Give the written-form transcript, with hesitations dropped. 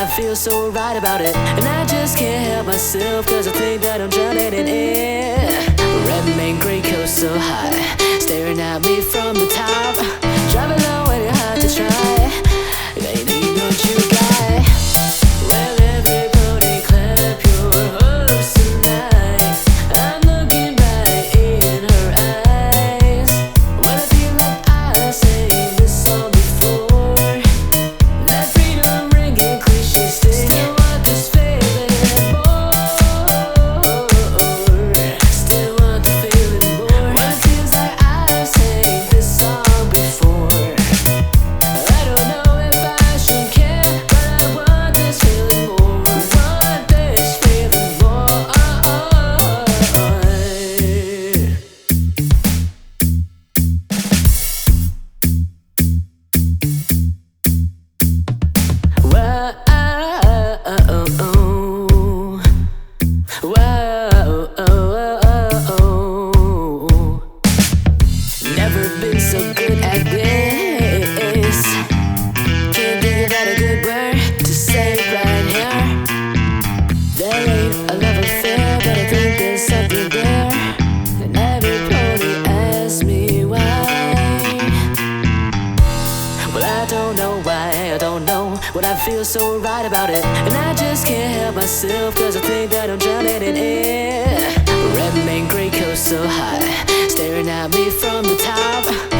I feel so right about it, and I just can't help myself, cause I think that I'm drowning in it. Red main gray coast so high, staring at me from the top. Driving low and you're hard to try, they need no you guy. Well, everybody clap your hands tonight. I'm looking right in her eyes. When I feel like I sang this song before, that freedom ringing cliche still want this feeling more. Still want the feeling more. When it feels like I sang this song before, I don't know if I should care, but I want this feeling more. Want this feeling more. Never been so good at this. Can't think about a good word to say right here. There ain't a love affair, but I think there's something there. And everybody asks me why. Well, I don't know why, I don't know what I feel so right about it, and I just can't help myself, cause I think that I'm drowning in it. Red main gray coast so high, staring at me from the top.